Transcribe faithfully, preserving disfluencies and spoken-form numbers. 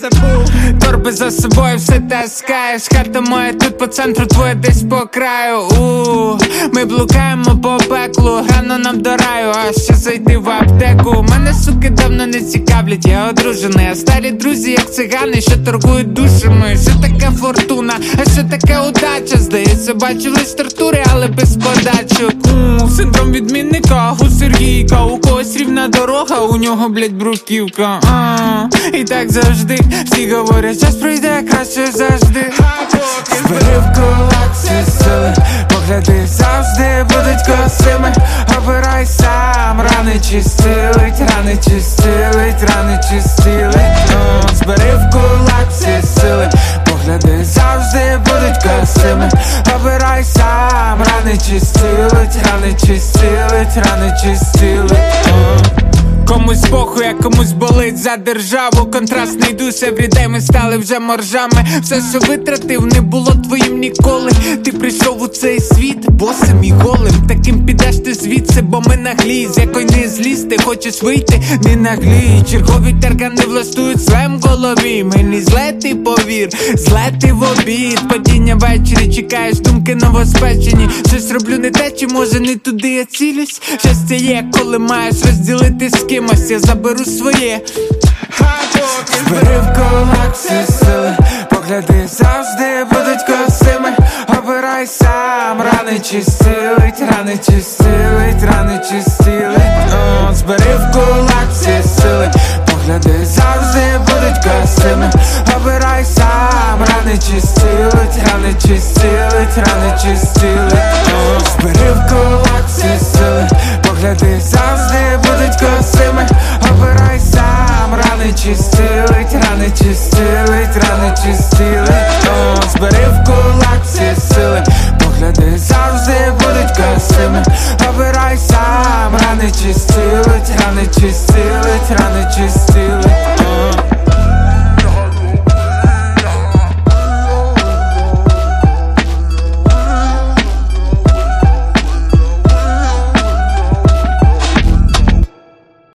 забув. Торби за собою все таскаєш. Хата моя тут по центру, твоя десь по краю. У, ми блукаємо по пеклу, рано нам до раю, а ще зайти в аптеку. Мене суки давно не цікавлять, я одружений. А старі друзі як цигани, що торгують душами. Що таке фортуна, а що таке удача? Здається, бачив лиш тортури, але без подачок. У, синдром відмінника, у Сергійка. У когось рівна дорога, у нього, блять, бруківка. А, і так завжди всі говорять, час пройде краще завжди. Збери в кулак всі сили, погляди завжди будуть косими. Обирай сам, рани чистилить, рани чистилить, рани чистилить. О, збери в кулак всі сили, погляди завжди будуть косими. Обирай сам, рани чистилить, рани чистилить, рани чистилить. О. Комусь похуй, а комусь болить за державу. Контрастний душ, еврідей ми стали вже моржами. Все, що витратив, не було твоїм ніколи. Ти прийшов у цей світ босим і голим. Таким підеш ти звідси, бо ми наглі. З якої не зліз, ти хочеш вийти, не наглій. Чергові тергани влаштують в своєму голові. Мені зле, ти повір, зле ти в обід. Падіння ввечері, чекаєш, думки новоспечені. Щось роблю не те, чи може не туди я цілюсь. Щастя є, коли маєш розділити з кимось, я заберу своє. Збери в кулак всі сили, погляди завжди будуть косими. Обирай сам, рани чистилить, рани чистилить, рани чистилить. О, збери в кулак всі сили, погляди завжди будуть косими. Обирай сам, рани чистилить, рани чистилить, рани чистилить. О, збери в кулак всі сили, погляди завжди будуть косими. Обирай сам, рани чистилить, рани чистилить, рани чистилить. О, збери в кулак всі сили, погляди завжди будуть косими. Обирай сам, рани чистилить, рани чистилить, рани чистилить. О.